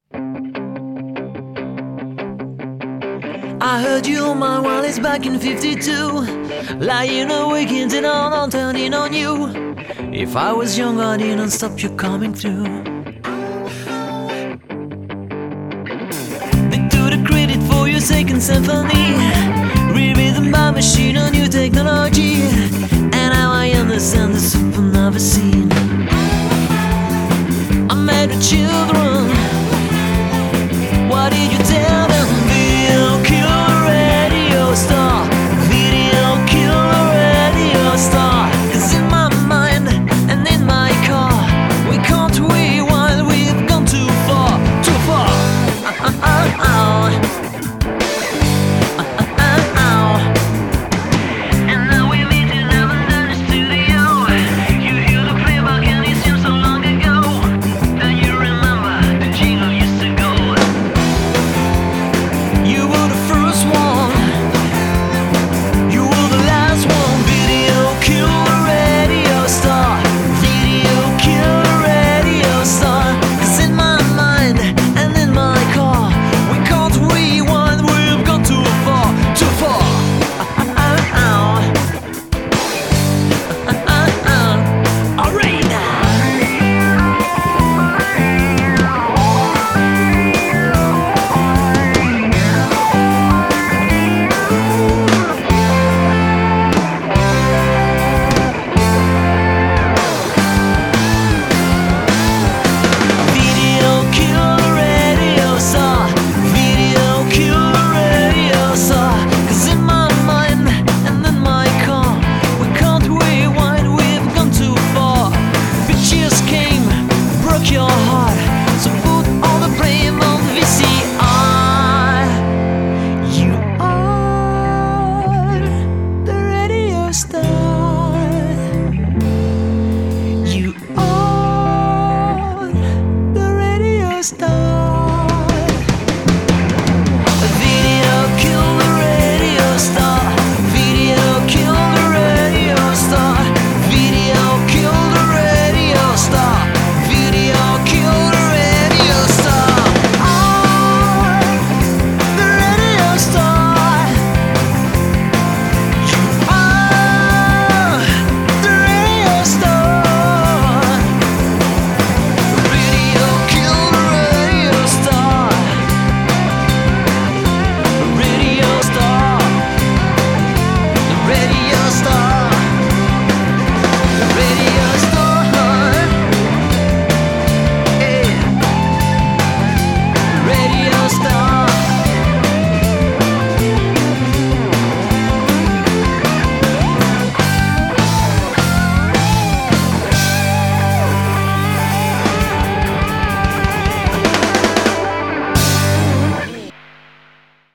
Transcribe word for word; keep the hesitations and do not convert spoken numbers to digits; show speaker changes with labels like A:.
A: I heard you on my wireless back in fifty-two, lying awake and on on turning on you. If I was young, I didn't stop you coming through. They do the credit for your second symphony, rewritten by machine or new technology. And now I understand the supernova scene. I met the children. What did you tell them? Video killer radio star. Video killer radio star. 'Cause in my mind and in my car, we can't rewind, we've gone too far, too far. And now we meet in Lavender Studio. You hear the playback and it seems so long ago. Then you remember the jingle used to go. You were the first one, you were the last one. Video killer radio star. Video killer radio star. 'Cause in my mind and in my car, we can't rewind, we've gone too far, too far. Alright now. Video killer radio star. Video killer radio star. 'Cause in my mind and in my car, we can't rewind, we've gone too far. Bitches came, broke your heart, so put all the blame on V C R. You are the radio star. You are the radio star.